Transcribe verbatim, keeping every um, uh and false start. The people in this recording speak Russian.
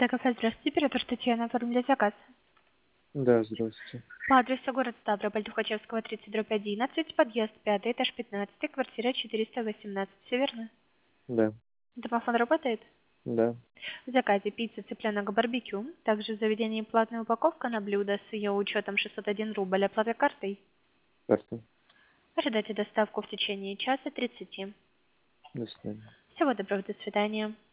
Кафе, здравствуйте, оператор Татьяна, оформили заказ. Да, здравствуйте. По адресу город Ставрополь, Тухачевского, тридцать, дробь одиннадцать, подъезд пятый, этаж пятнадцатый, квартира четыреста восемнадцать. Все верно? Да, Домофон работает? да, В заказе пицца цыпленок барбекю. Также в заведении платная упаковка на блюдо с ее учетом шестьсот один рубль. Оплата картой. карта. Ожидайте доставку в течение часа тридцати. До свидания. Всего доброго, до свидания.